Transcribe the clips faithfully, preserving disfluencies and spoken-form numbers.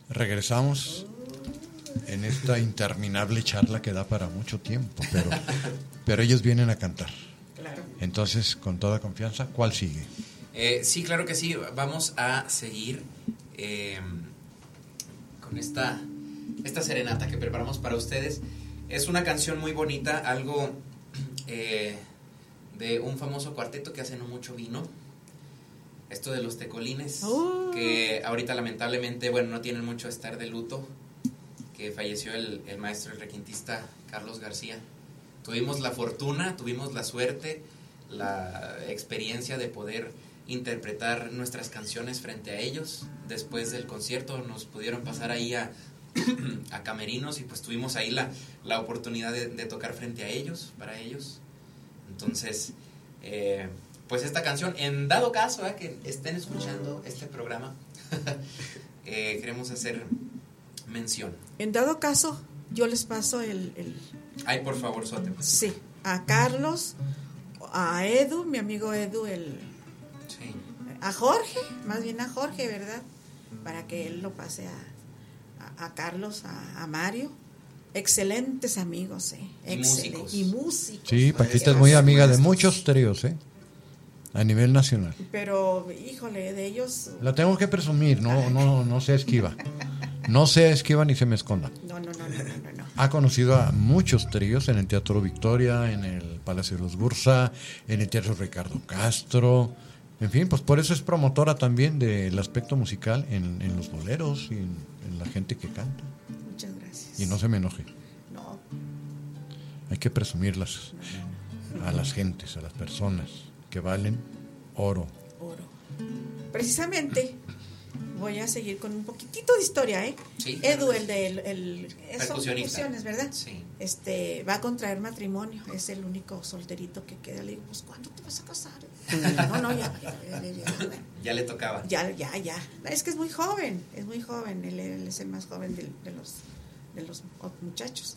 Regresamos en esta interminable charla que da para mucho tiempo, pero, pero ellos vienen a cantar. Claro. Entonces, con toda confianza, ¿cuál sigue? Eh, sí, claro que sí. Vamos a seguir eh, con esta, esta serenata que preparamos para ustedes. Es una canción muy bonita, algo eh, de un famoso cuarteto que hace no mucho vino. Esto de los Tecolines, oh. que ahorita lamentablemente, bueno, no tienen mucho estar de luto, que falleció el, el maestro, el requintista Carlos García. Tuvimos la fortuna, tuvimos la suerte, la experiencia de poder interpretar nuestras canciones frente a ellos. Después del concierto nos pudieron pasar ahí a, a camerinos y pues tuvimos ahí la, la oportunidad de, de tocar frente a ellos, para ellos. Entonces, eh, pues esta canción, en dado caso ¿eh? que estén escuchando este programa, eh, queremos hacer mención. En dado caso, yo les paso el... el... Ay, por favor, Sote. Sí, a Carlos, a Edu, mi amigo Edu, el... Sí. A Jorge, más bien a Jorge, ¿verdad? Para que él lo pase a, a, a Carlos, a, a Mario. Excelentes amigos, ¿eh? Y Excelente. músicos. Y músicos. Sí, Paquita es muy amiga de muchos tríos, ¿eh? A nivel nacional. Pero, híjole, de ellos... La tengo que presumir, no, no, no se esquiva. No se esquiva ni se me esconda. No, no, no, no, no, no. Ha conocido a muchos tríos en el Teatro Victoria, en el Palacio de los Bursa, en el Teatro Ricardo Castro. En fin, pues por eso es promotora también del aspecto musical en, en los boleros y en, en la gente que canta. Muchas gracias. Y no se me enoje. No. Hay que presumirlas a las gentes, a las personas que valen oro. Oro. Precisamente voy a seguir con un poquitito de historia, ¿eh? Sí, Edu, el de el, el, son percusiones, ¿verdad? Sí. Este, va a contraer matrimonio, es el único solterito que queda. Le digo, pues, ¿cuándo te vas a casar? No, no, ya, ya, ya, ya, ya, bueno. Ya le tocaba. Ya, ya, ya. Es que es muy joven, es muy joven, él, él es el más joven de, de los de los muchachos.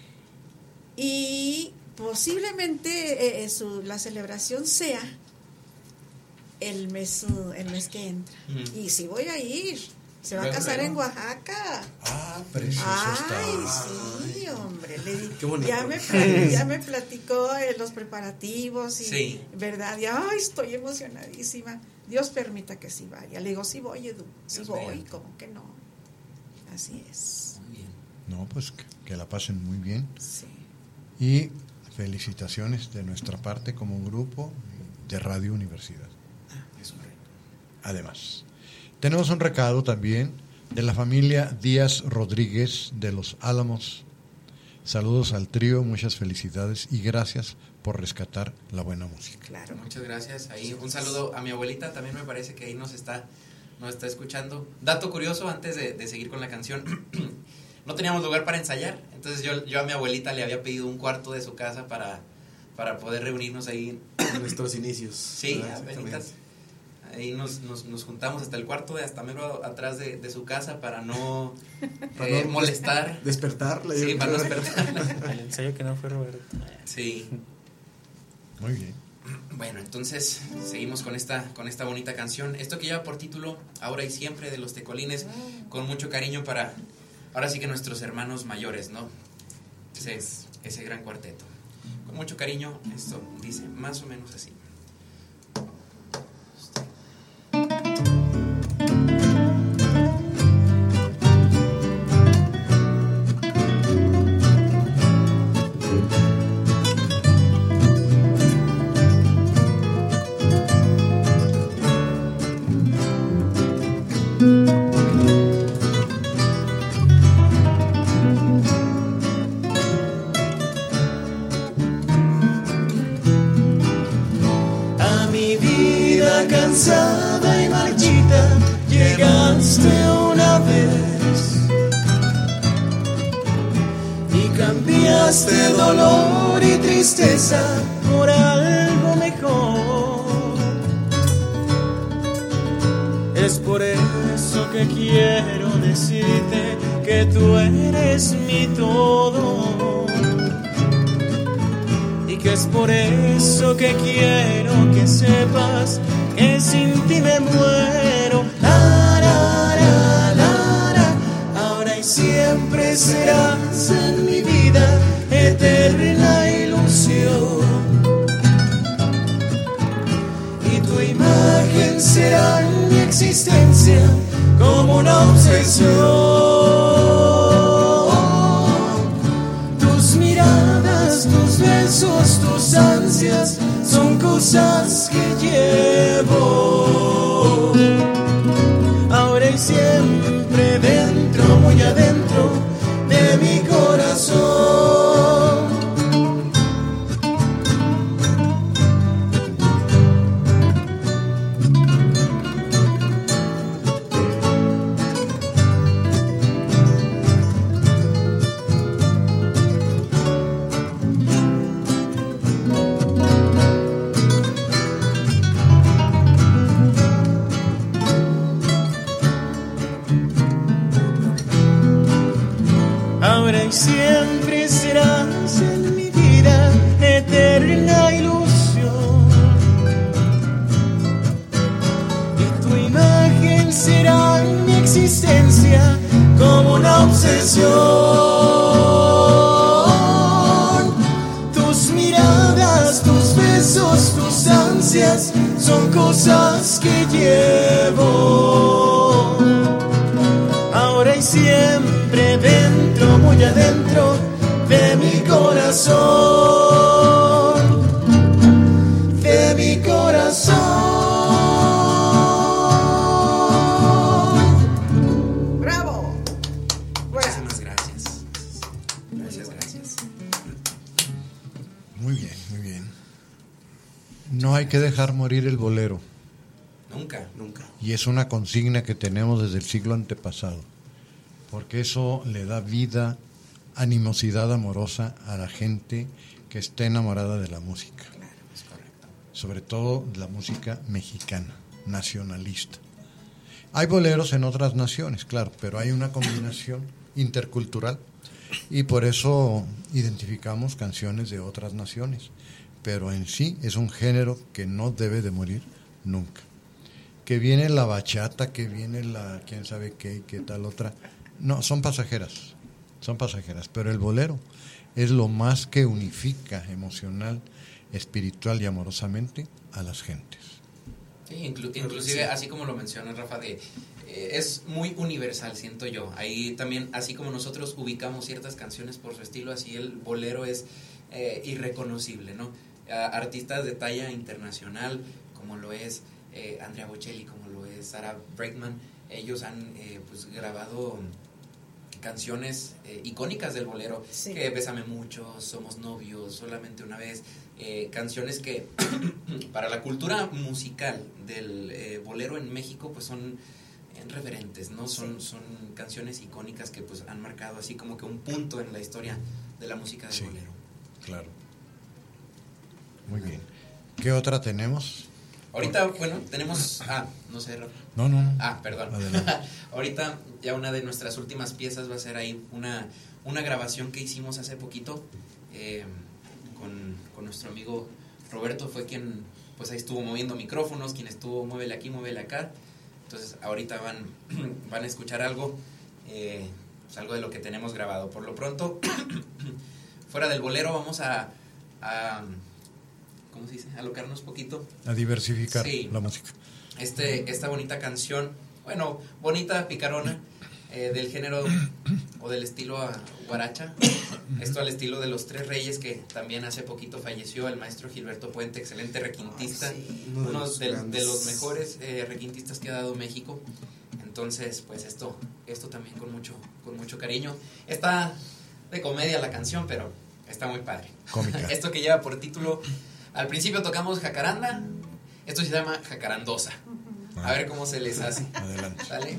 Y posiblemente eh, su, la celebración sea el mes el mes que entra. Mm. Y si voy a ir, se va a casar en Oaxaca. Ah, precioso. Ay, está. sí, hombre. Le di, Qué bonito. ya, me, ya me platicó eh, los preparativos y sí. verdad, y ay, estoy emocionadísima. Dios permita que sí vaya. Le digo, sí voy, Edu, sí Dios voy, mediante. como que no. Así es. Muy bien. No, pues que, que la pasen muy bien. Sí. Y felicitaciones de nuestra parte como grupo de Radio Universidad. Es correcto. Además, tenemos un recado también de la familia Díaz Rodríguez de Los Álamos. Saludos al trío, muchas felicidades y gracias por rescatar la buena música. Claro. Muchas gracias. Ahí un saludo a mi abuelita, también me parece que ahí nos está, nos está escuchando. Dato curioso, antes de, de seguir con la canción, no teníamos lugar para ensayar, entonces yo, yo a mi abuelita le había pedido un cuarto de su casa para, para poder reunirnos ahí. En nuestros inicios. Sí, abuelitas. Ahí nos, nos, nos juntamos hasta el cuarto de hasta mero atrás de, de su casa para no, para eh, no molestar. Despertarla. Sí, para no despertarla. El ensayo que no fue Roberto. Sí. Muy bien. Bueno, entonces seguimos con esta, con esta bonita canción. Esto que lleva por título Ahora y Siempre, de los Tecolines, con mucho cariño para, ahora sí que nuestros hermanos mayores, ¿no? Ese, ese gran cuarteto. Con mucho cariño, esto dice más o menos así. Cansada y marchita, llegaste una vez y cambiaste dolor y tristeza por algo mejor. Es por eso que quiero decirte que tú eres mi todo, y que es por eso que quiero que sepas que sin ti me muero. La, la, la, la, la, siempre serás en mi vida eterna ilusión. Y tu imagen será en mi existencia como una obsesión. Tus miradas, tus besos, tus ansias son cosas que llevo ahora y siempre dentro, muy adentro de mi corazón. Ahora y siempre serás en mi vida eterna ilusión. Y tu imagen será en mi existencia como una obsesión. Tus miradas, tus besos, tus ansias son cosas que llevo ahora y siempre dentro, muy adentro de mi corazón, de mi corazón. ¡Bravo! Muchísimas gracias. Gracias, gracias. Muy bien, muy bien. No hay que dejar morir el bolero. Nunca. Nunca. Y es una consigna que tenemos desde el siglo antepasado, porque eso le da vida, animosidad amorosa a la gente que está enamorada de la música. Claro, es correcto. Sobre todo la música mexicana, nacionalista. Hay boleros en otras naciones, claro, pero hay una combinación intercultural y por eso identificamos canciones de otras naciones, pero en sí es un género que no debe de morir nunca. Que viene la bachata, que viene la quién sabe qué, qué tal otra. No, son pasajeras, son pasajeras, pero el bolero es lo más que unifica emocional, espiritual y amorosamente a las gentes. Sí, inclu- inclusive así como lo menciona Rafa, de, eh, es muy universal, siento yo. Ahí también, así como nosotros ubicamos ciertas canciones por su estilo, así el bolero es eh, irreconocible, ¿no? A, artistas de talla internacional, como lo es eh, Andrea Bocelli, como lo es Sarah Brightman, ellos han eh, pues grabado canciones eh, icónicas del bolero, sí. que Bésame Mucho, Somos Novios, Solamente Una Vez, eh, canciones que para la cultura musical del eh, bolero en México pues son eh, referentes, ¿no? Son, sí. son canciones icónicas que pues han marcado así como que un punto en la historia de la música del Sí, bolero. claro. Muy bien. ¿Qué otra tenemos? Ahorita, bueno, tenemos... Ah, no sé, Rafa. No, no, no. Ah, perdón. Ahorita ya una de nuestras últimas piezas va a ser ahí una, una grabación que hicimos hace poquito eh, con, con nuestro amigo Roberto. Fue quien pues ahí estuvo moviendo micrófonos, quien estuvo muévele aquí, muévele acá. Entonces ahorita van, van a escuchar algo, eh, pues algo de lo que tenemos grabado. Por lo pronto, fuera del bolero vamos a... a ¿cómo se dice? Alocarnos poquito. A diversificar sí. la música. Este, esta bonita canción, bueno, bonita, picarona, eh, del género o del estilo a guaracha. Esto al estilo de Los Tres Reyes, que también hace poquito falleció el maestro Gilberto Puente, excelente requintista, Ay, sí. uno, Uno de de, los de los mejores eh, requintistas que ha dado México. Entonces, pues esto, esto también con mucho, con mucho cariño. Está de comedia la canción, pero está muy padre. Cómica. Esto que lleva por título, al principio tocamos Jacaranda, esto se llama Jacarandosa. A ver cómo se les hace. Adelante. ¿Sale?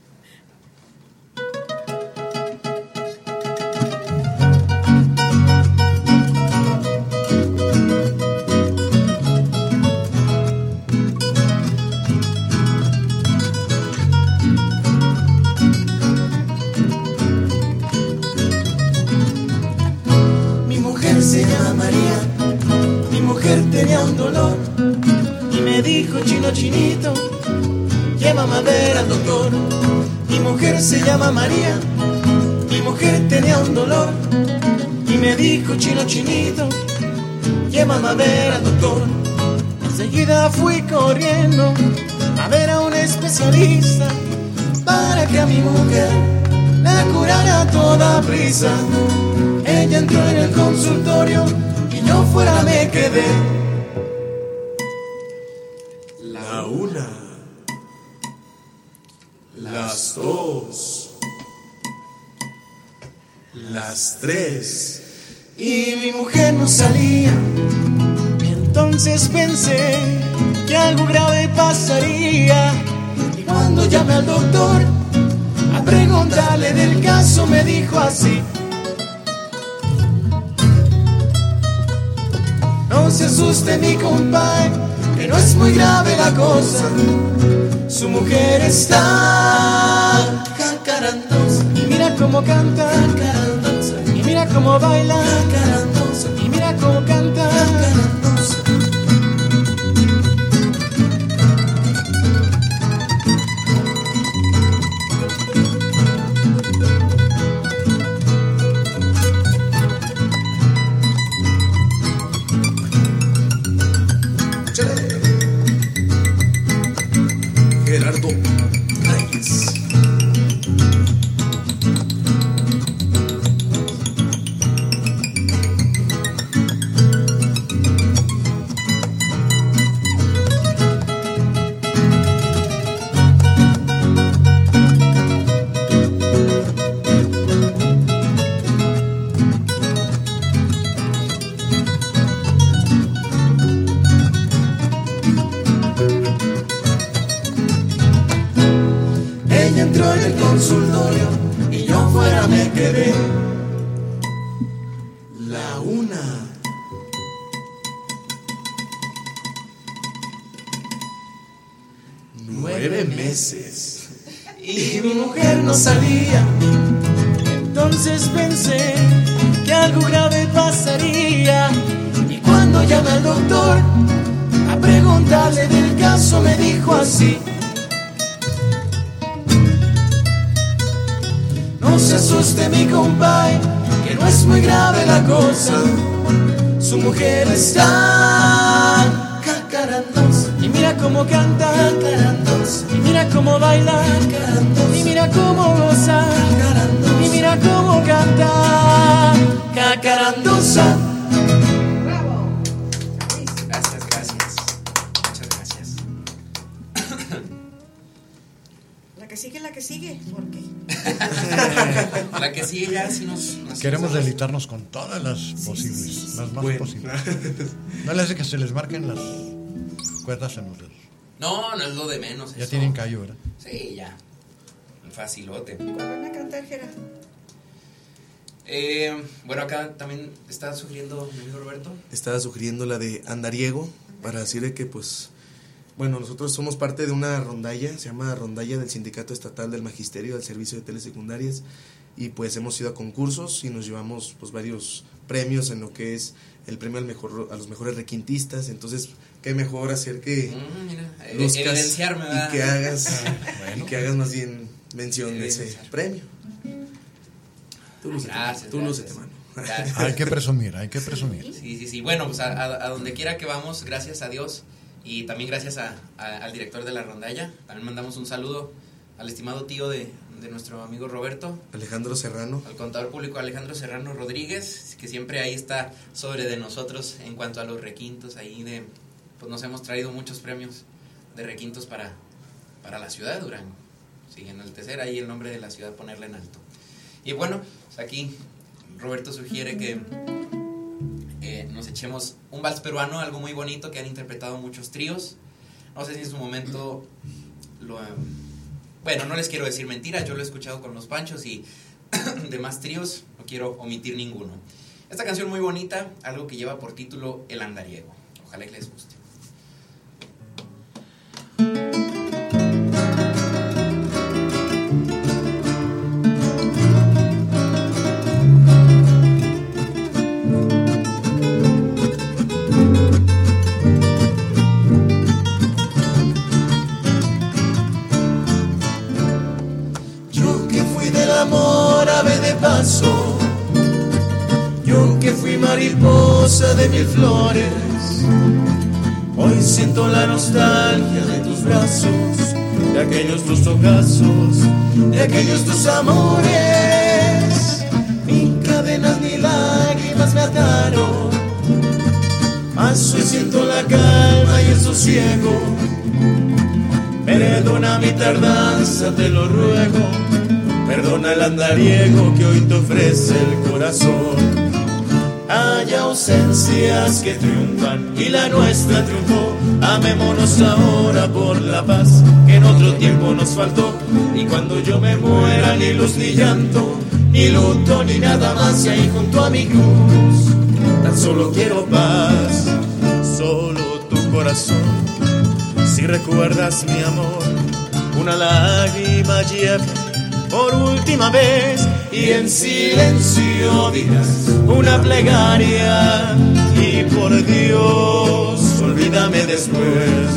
Mi mujer se llama María, mi mujer tenía un dolor y me dijo chino chinito, llévame a ver al doctor. Mi mujer se llama María, mujer tenía un dolor y me dijo, chino, chinito, llévame a ver al doctor. Enseguida fui corriendo a ver a un especialista para que a mi mujer la curara a toda prisa. Ella entró en el consultorio y yo fuera me quedé. La una, las dos, las tres, y mi mujer no salía. Entonces pensé que algo grave pasaría, y cuando llamé al doctor a preguntarle del caso me dijo así: no se asuste mi compadre, que no es muy grave la cosa. Su mujer está cacarandosa, y mira cómo canta, cacarandosa, y mira cómo baila, cacarandosa, y mira cómo canta, cacarandosa. Gerardo Reyes. Ella entró en el consultorio y yo fuera me quedé. La una, nueve meses. Y mi mujer no salía. Entonces pensé que algo grave pasaría, y cuando llamé al doctor a preguntarle del caso me dijo así: no se asuste mi compadre, que no es muy grave la cosa. Su mujer está cacarandosa, y mira cómo canta, cacarandosa, y mira cómo baila, cacarandosa, y mira cómo goza, cacarandosa, y mira cómo canta, cacarandosa. ¡Bravo! Gracias, gracias. Muchas gracias. La que sigue, la que sigue, ¿por qué? La que sigue ya sí nos... nos Queremos nos- deleitarnos con todas las posibles, sí, sí, sí. las más Bueno. posibles. No les hace que se les marquen las cuerdas en los dedos. No, no es lo de menos. Ya eso. tienen callo, ¿verdad? Sí, ya. Facilote. ¿Cuál van a cantar, Gerard? Eh, bueno, acá también está sugiriendo mi amigo Roberto. Estaba sugiriendo la de Andariego, para decirle que pues, bueno, nosotros somos parte de una rondalla, se llama Rondalla del Sindicato Estatal del Magisterio del Servicio de Telesecundarias, y pues hemos ido a concursos y nos llevamos pues varios premios en lo que es el premio al mejor, a los mejores requintistas. Entonces qué mejor hacer que Mm, mira, eh, luzcas evidenciarme, ¿verdad? y que hagas Bueno. y que hagas más bien mención de ese Evidenciar. premio. Tú lúcete, Gracias, tú gracias. lúcete, mano. Gracias. Hay que presumir, hay que presumir. Sí, sí, sí. Bueno, pues a, a- a donde quiera que vamos, gracias a Dios. Y también gracias a, a- al director de la rondalla. También mandamos un saludo al estimado tío de, de nuestro amigo Roberto, Alejandro Serrano. al contador público Alejandro Serrano Rodríguez, que siempre ahí está sobre de nosotros en cuanto a los requintos. Ahí de, pues nos hemos traído muchos premios de requintos para, para la ciudad de Durango. Sí, enaltecer ahí el nombre de la ciudad, ponerla en alto. Y bueno, pues aquí Roberto sugiere que eh, nos echemos un vals peruano, algo muy bonito que han interpretado muchos tríos. No sé si en su momento lo... eh, bueno, no les quiero decir mentiras, yo lo he escuchado con los Panchos y demás tríos, no quiero omitir ninguno. Esta canción muy bonita, algo que lleva por título El Andariego. Ojalá que les guste. Yo que fui del amor árabe de paso. Yo que fui mariposa de mil flores, hoy siento la nostalgia de tus brazos, de aquellos tus ocasos, de aquellos tus amores. Ni cadenas ni lágrimas me ataron, paso y siento la calma y el sosiego. Perdona mi tardanza, te lo ruego. Perdona el andariego que hoy te ofrece el corazón. Hay ausencias que triunfan y la nuestra triunfó. Amémonos ahora por la paz que en otro tiempo nos faltó. Y cuando yo me muera, ni luz ni llanto, ni luto ni nada más. Y ahí junto a mi cruz tan solo quiero paz, solo tu corazón. Si recuerdas mi amor, una lágrima lleva por última vez, y en silencio dirás una plegaria, y por Dios, olvídame después.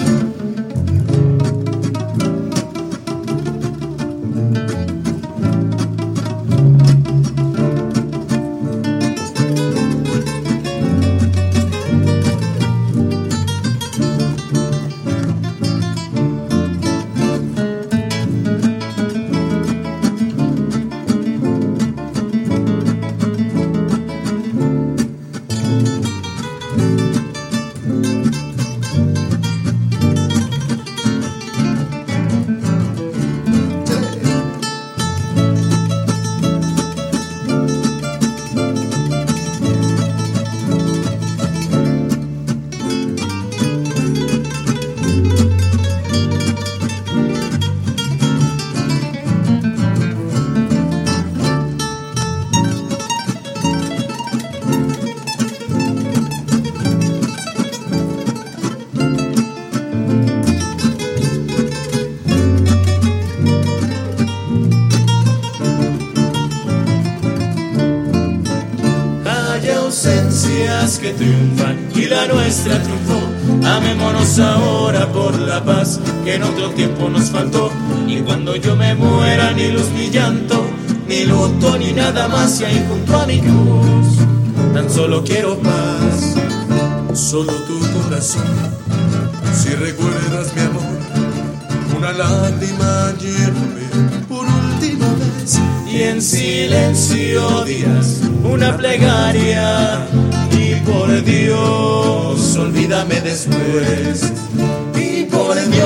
Que triunfan y la nuestra triunfó. Amémonos ahora por la paz que en otro tiempo nos faltó. Y cuando yo me muera, ni luz ni llanto, ni luto ni nada más. Y ahí junto a mi cruz tan solo quiero paz, solo tu corazón. Si recuerdas mi amor, una lágrima llévame por última vez, y en silencio dirás una plegaria, y por Dios, olvídame después. Y por Dios,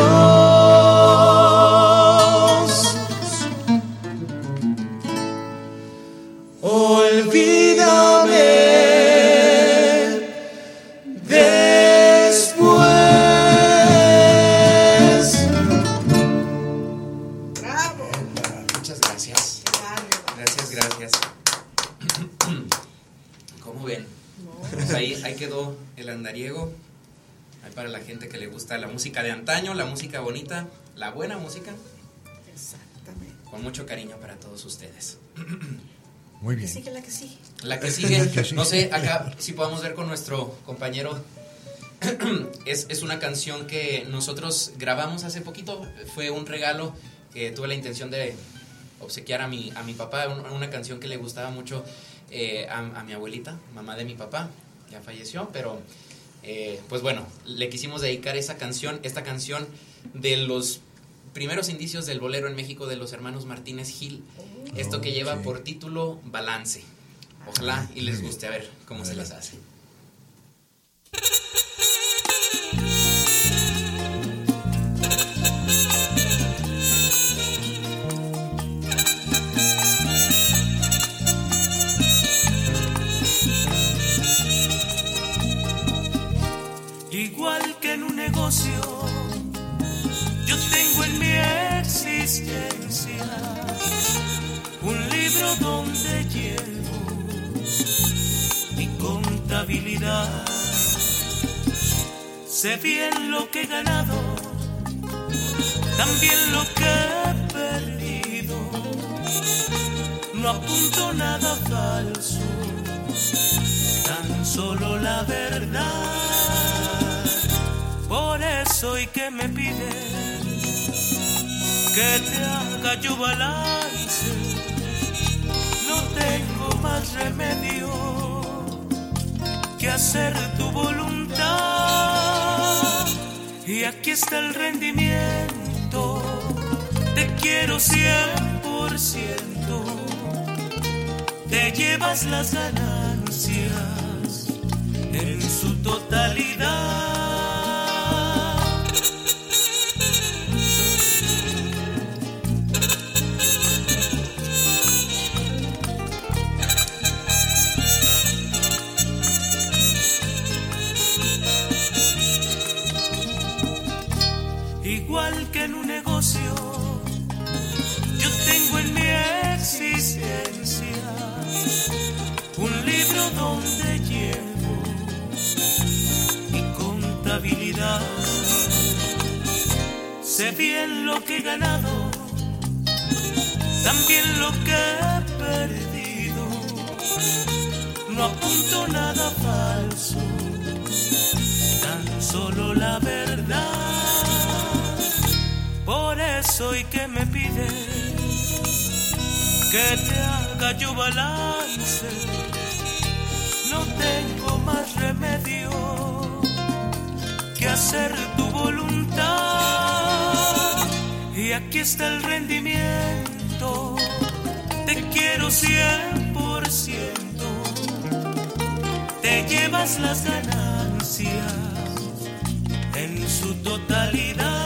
olvídame después. ¡Bravo! Muchas gracias. Gracias, gracias. ¿Cómo ven? Pues ahí, ahí quedó el andariego. Ahí para la gente que le gusta la música de antaño, la música bonita, la buena música. Exactamente. Con mucho cariño para todos ustedes. Muy bien. Sigue la que sigue. La que sigue, no sé, acá si podamos ver con nuestro compañero. es, es una canción que nosotros grabamos hace poquito. Fue un regalo que tuve la intención de obsequiar a mi, a mi papá. Una, una canción que le gustaba mucho eh, a, a mi abuelita, mamá de mi papá. Ya falleció, pero eh, pues bueno, le quisimos dedicar esa canción, esta canción de los primeros indicios del bolero en México de los hermanos Martínez Gil. Esto que lleva por título Balance. Ojalá y les guste, a ver cómo se les hace. Igual que en un negocio, yo tengo en mi existencia un libro donde llevo mi contabilidad. Sé bien lo que he ganado, también lo que he perdido. No apunto nada falso, tan solo la verdad. Por eso y que me piden que te haga yo balance, hacer tu voluntad. Y aquí está el rendimiento, te quiero cien por ciento. Te llevas las ganancias en su totalidad. Igual que en un negocio, yo tengo en mi existencia un libro donde llevo mi contabilidad. Sé bien lo que he ganado, también lo que he perdido. No apunto nada falso, tan solo la verdad. Por eso y que me pides que te haga yo balance, no tengo más remedio que hacer tu voluntad. Y aquí está el rendimiento, te quiero cien por ciento. Te llevas las ganancias en su totalidad.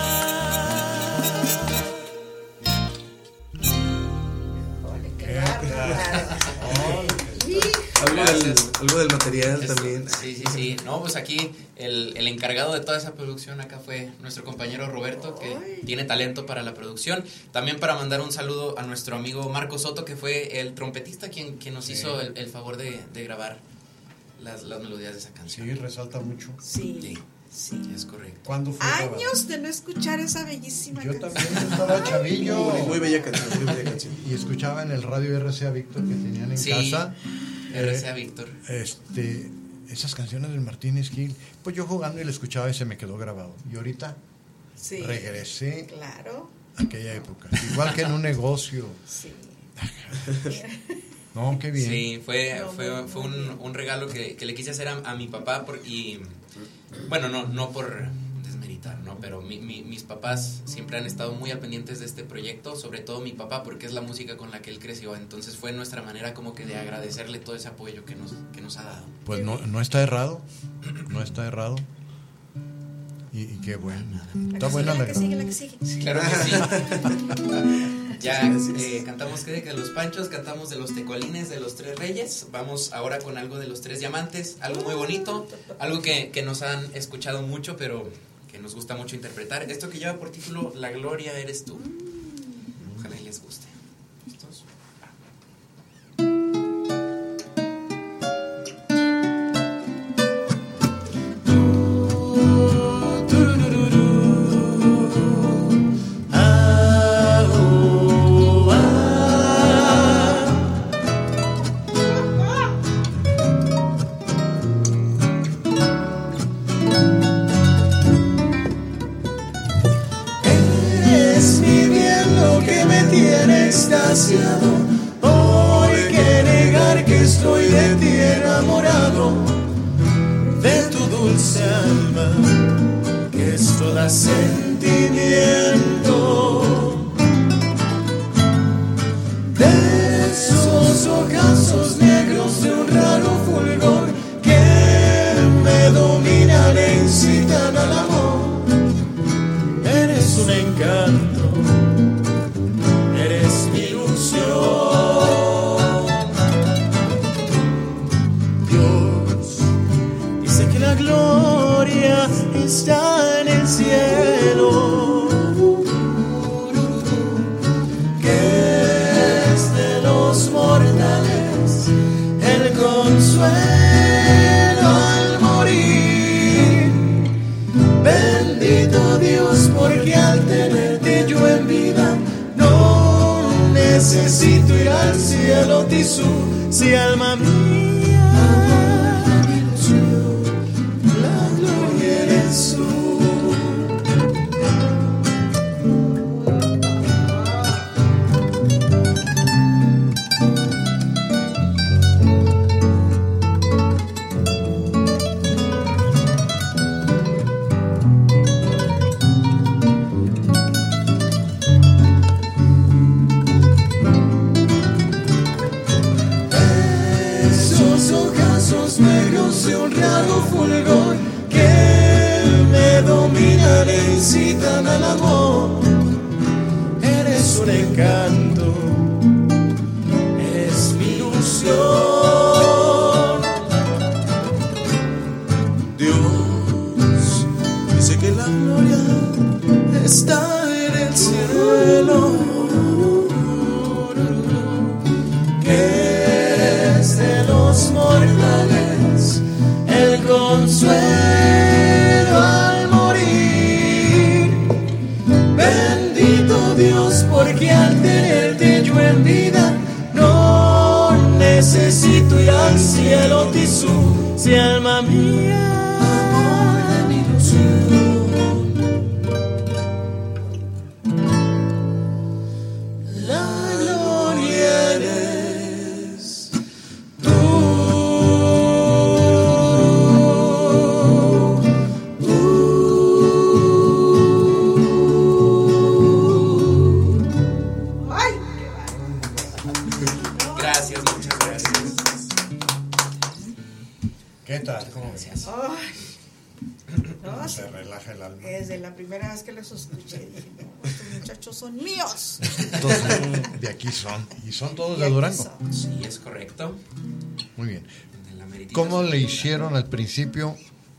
Algo del, algo del material Esto, también. Sí, sí, sí. No, pues aquí el, el encargado de toda esa producción acá fue nuestro compañero Roberto, que Ay. tiene talento para la producción. También para mandar un saludo a nuestro amigo Marco Soto, que fue el trompetista quien, quien nos Sí. hizo el, el favor de, de grabar las, las melodías de esa canción. Sí, resalta mucho. Sí, Sí. sí. Sí, es correcto. ¿Cuándo fue grabado? Años de no escuchar esa bellísima Yo canción. también estaba chavillo. Muy, muy bella canción, muy bella canción. Y escuchaba en el radio R C A Víctor que tenían en Sí, casa. R C A eh, Víctor. Este, esas canciones del Martínez Gil. Pues yo jugando y la escuchaba y se me quedó grabado. Y ahorita Sí. regresé Claro, a aquella época. Igual que en un negocio. sí. No, qué bien. Sí, fue, No, fue, muy, fue muy un, bien. un regalo que, que le quise hacer a, a mi papá por, y, bueno, no, no por desmeritar, ¿no? Pero mi, mi- mis papás siempre han estado muy al pendientes de este proyecto, sobre todo mi papá, porque es la música con la que él creció. Entonces fue nuestra manera como que de agradecerle todo ese apoyo que nos, que nos ha dado. Pues no, no está errado. No está errado. Y, y qué bueno. Está buena la la que sigue, la que sigue. Claro que sí. Ya eh, cantamos que de los Panchos, cantamos de los Tecolines, de los Tres Reyes. Vamos ahora con algo de los Tres Diamantes, algo muy bonito, algo que, que nos han escuchado mucho, pero que nos gusta mucho interpretar. Esto que lleva por título La Gloria Eres Tú. Ojalá y les guste. ¿Listos? Ah, oh, ah. Eres mi bien lo que me tiene extasiado. ¿Por qué negar que estoy de ti enamorado? De tu dulce alma, que es toda sentimiento. De esos ojazos negros de un raro fulgor que me dominan e incitan al amor. Eres un encanto, eres mi ilusión. Dios dice que la gloria está en el cielo, que es de los mortales el consuelo al morir. Bendito Dios, porque al tenerte yo en vida no necesito ir al cielo, Tisú, si alma mía, la gloria eres tú. besos negros de un raro fulgor que me dominan e incitan al amor. Eres un encanto, eres mi ilusión. Dios dice que la gloria está en el cielo, que es de los mortales el consuelo al morir. Bendito Dios, porque al tenerte yo en vida no necesito ir al cielo, Tisú, si alma mía, amor de mi ilusión. La gloria eres tú, tú. ¡Ay! Gracias, muchas gracias. ¿Qué tal? ¿Cómo ves? Gracias. Ay, no, sí. Se relaja el alma. Desde la primera vez que los escuché dije, no, estos muchachos son míos. Entonces, de aquí son. Y son todos de Y aquí Durango. son. Sí, es correcto. Muy bien. De la meritita ¿Cómo le Sonora. hicieron al principio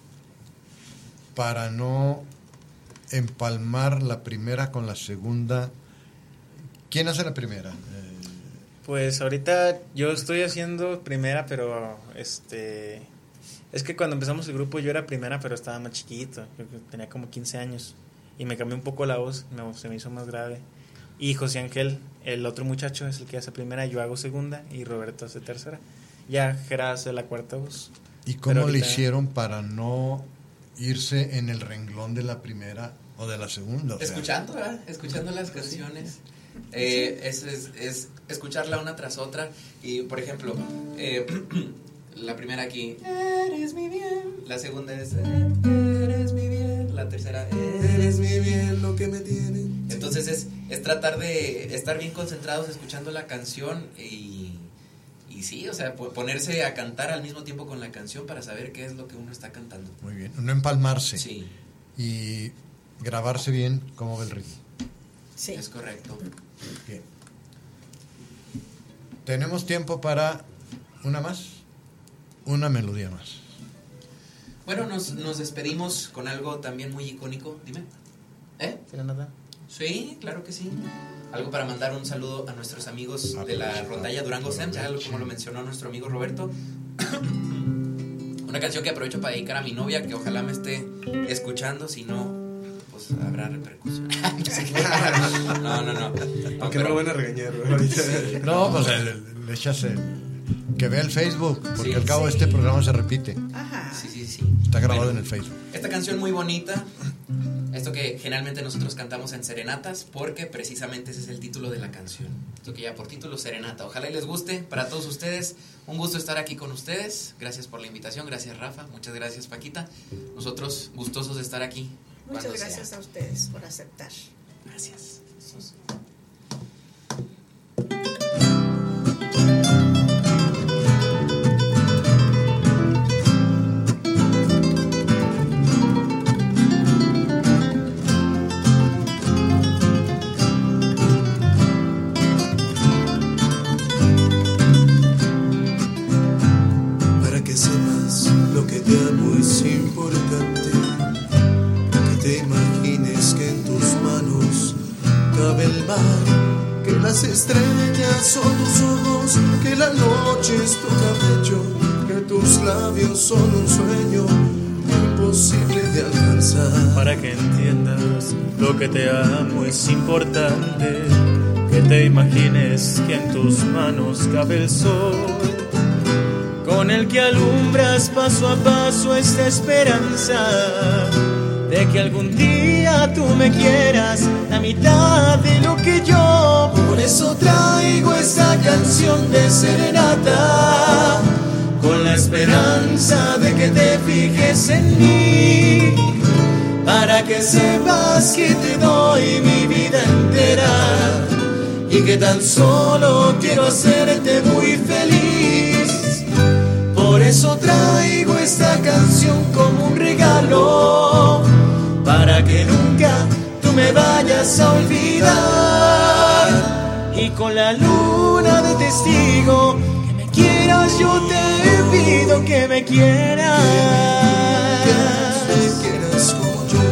para no empalmar la primera con la segunda? ¿Quién hace la primera? Eh, Pues ahorita yo estoy haciendo primera, pero este es que cuando empezamos el grupo yo era primera, pero estaba más chiquito, yo tenía como quince años y me cambió un poco la voz, me, se me hizo más grave. Y José Ángel, el otro muchacho, es el que hace primera, yo hago segunda y Roberto hace tercera. Ya Gerard hace la cuarta voz. ¿Y Pero cómo le ahorita- hicieron para no irse en el renglón de la primera o de la segunda? O sea, Escuchando, ¿verdad? Escuchando las canciones. Eh, es, es, es escucharla una tras otra. Y, por ejemplo, eh, la primera aquí, eres mi bien. La segunda es, eres mi bien. La tercera, Eres mi bien, lo que me tiene. Entonces es, es tratar de estar bien concentrados escuchando la canción y, y sí, o sea, po- ponerse a cantar al mismo tiempo con la canción para saber qué es lo que uno está cantando. Muy bien. No empalmarse. Sí, Y grabarse bien cómo va el ritmo. Sí. es correcto. Bien. Tenemos tiempo para una más, una melodía más. Bueno, nos, nos despedimos con algo también muy icónico. Dime. ¿Eh? ¿Será nada? Sí, claro que sí. Algo para mandar un saludo a nuestros amigos de la rondalla Durango Sem, ya como lo mencionó nuestro amigo Roberto. Una canción que aprovecho para dedicar a mi novia, que ojalá me esté escuchando, si no, pues habrá repercusión. No, no, no. no Aunque no lo van a regañar, ¿no? Ahorita. No, pues le, le echas el, que vea el Facebook, porque Sí. al cabo Sí. este programa se repite. Ajá. Sí, sí, sí. Está grabado Bueno, en el Facebook. Esta canción muy bonita, esto que generalmente nosotros cantamos en serenatas, porque precisamente ese es el título de la canción. Esto que ya por título, Serenata. Ojalá y les guste. Para todos ustedes, un gusto estar aquí con ustedes. Gracias por la invitación, gracias Rafa, muchas gracias Paquita. Nosotros gustosos de estar aquí. Muchas cuando gracias sea. a ustedes por aceptar. Gracias. Sos- Para que sepas lo que te amo es importante, que te imagines que en tus manos cabe el mar, que las estrellas son tus ojos, que la noche es tu cabello, que tus labios son un sueño imposible de alcanzar. Para que entiendas lo que te amo es importante, que te imagines que en tus manos cabe el sol, con el que alumbras paso a paso esta esperanza de que algún día tú me quieras la mitad de lo que yo. Por eso traigo esta canción de serenata, con la esperanza de que te fijes en mí, para que sepas que te doy mi vida entera y que tan solo quiero hacerte muy feliz. Por eso traigo esta canción como un regalo, para que nunca tú me vayas a olvidar. Y con la luna de testigo, que me quieras, yo te pido que me quieras. Que me quieras como yo.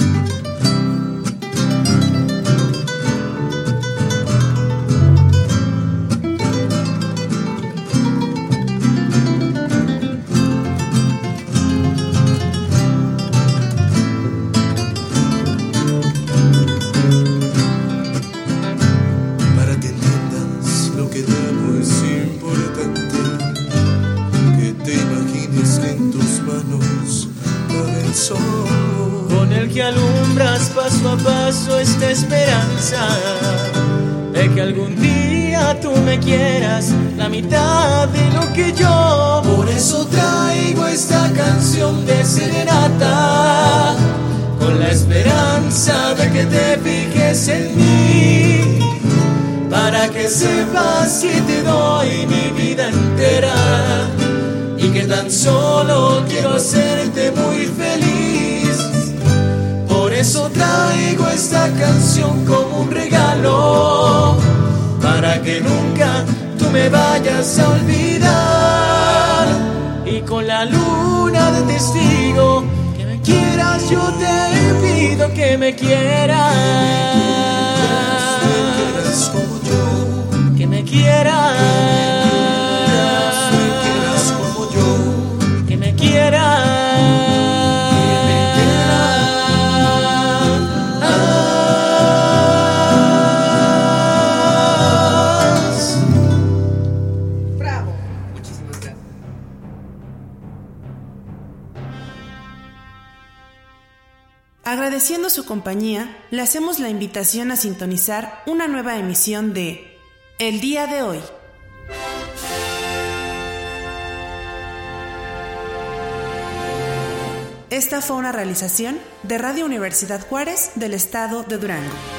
Con el que alumbras paso a paso esta esperanza de que algún día tú me quieras la mitad de lo que yo. Por eso traigo esta canción de serenata, con la esperanza de que te fijes en mí, para que sepas que te doy mi vida entera y que tan solo quiero hacerte muy feliz. Por eso traigo esta canción como un regalo, para que nunca tú me vayas a olvidar. Y con la luna de testigo, que me quieras, yo te pido que me quieras. Que me quieras. Que me quieras. Bravo. Muchísimas gracias. Agradeciendo su compañía, le hacemos la invitación a sintonizar una nueva emisión de El Día de Hoy. Esta fue una realización de Radio Universidad Juárez del Estado de Durango.